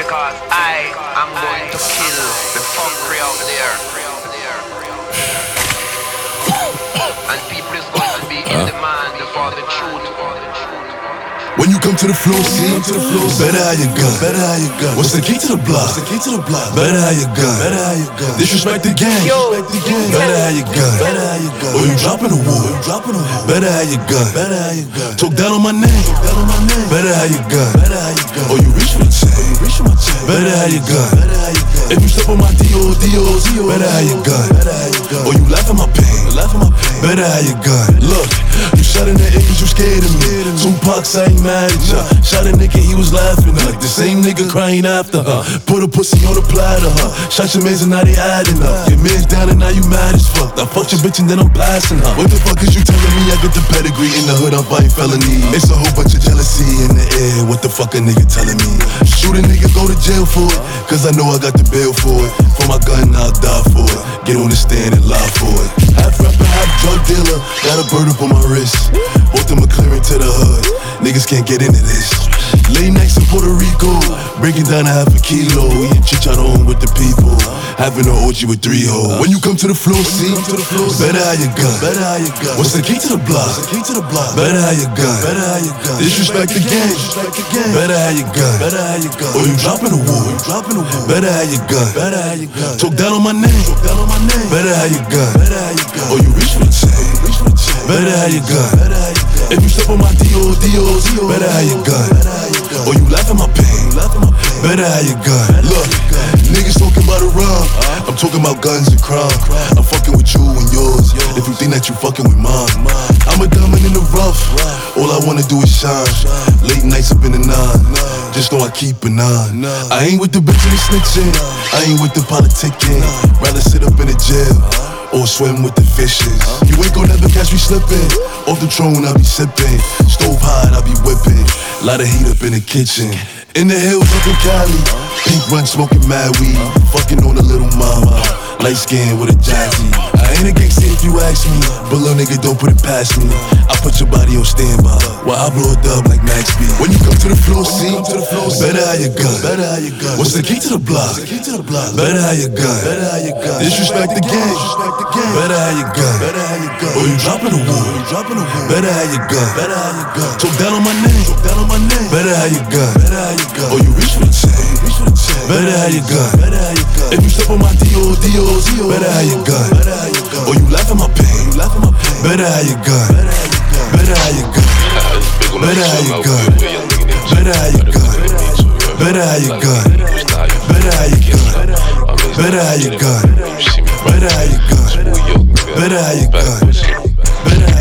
because I am going to kill the fuckery out there. And people is going to be in demand for the truth. When you come to the floor, see, better how you gun. What's the key to the block? Better how you gun. Disrespect the gang. Better how you gun. Or you dropping the wood. Better how you gun. Talk down on my name. Better how you gun. Or you reach for the chain. Better how you gun. If you step on my DOs, better how you gun. Or you laugh at my pain. Better how you gun. Look, you shot in the air cause you scared of me. Tupac, I ain't mad at ya. Shot a nigga, he was laughing. Like the same nigga crying after her. Put a pussy on the platter, huh? Shot your mans and now they adding up. Your man's down and now you mad as fuck. I fucked your bitch and then I'm blasting her. What the fuck is you telling me? I get the pedigree in the hood, I'm fighting felony. It's a whole bunch of jealousy in the air. What the fuck a nigga telling me? Shoot a nigga, go to jail for it. Cause I know I got the bail for it. For my gun, I'll die for it. Get on the stand and lie for it. Half rapper, half drug dealer. Got a bird up on my wrist. Bought them a clearing to the hood. Niggas can't get into this. Late nights in Puerto Rico, breaking down a half a kilo. Eating chicharron with the people, having an orgy with 3 hoes. When you come to the floor, see, better how you gun. What's the key to the block? Better how you gun. Disrespect the gang. Better how you gun. Or you dropping the wood. Better how you gun. Talk down on my name. Better how you gun. Or you reach for the chain. Better how you gun. If you step on my DOs, better how you gun. Or you laugh at my pain. Better how you gun. Look, niggas talking about a rub. I'm talking about guns and crime. I'm fucking with you and yours. If you think that you fucking with mine, I'm a diamond in the rough. All I wanna do is shine. Late nights up in the 9. Just know I keep an eye. I ain't with the bitch and the snitching. I ain't with the politicking. Rather sit up in the jail or swim with the fishes. You ain't gon' never catch me slipping. Off the throne, I be sipping. Stove hot, I be whipping. Lot of heat up in the kitchen. In the hills up in Cali. Pink run smoking mad weed. Fucking on a little mama. Light skin with a jazzy. I ain't a gangster if you ask me. But little nigga, don't put it past me. I put your body on standby while I blow it up like Max B. When you come to the floor, see, better how you gun. What's the key to the block? Better how you gun. Disrespect the gang. Better how you gun. Or you dropping the wood. Better how you gun. Talk down on my name. Better how you gun. Or you reach for the chain. Better how you gun. If you step on my DOs, better how you gun. Or you laugh at my pain. Better how you gun. Better how you gun. Better how you gun. Better how you gun. Better how you gun. Better how you gun. Better how you gun. Better how you gun. Better how you gun. Better how you gun.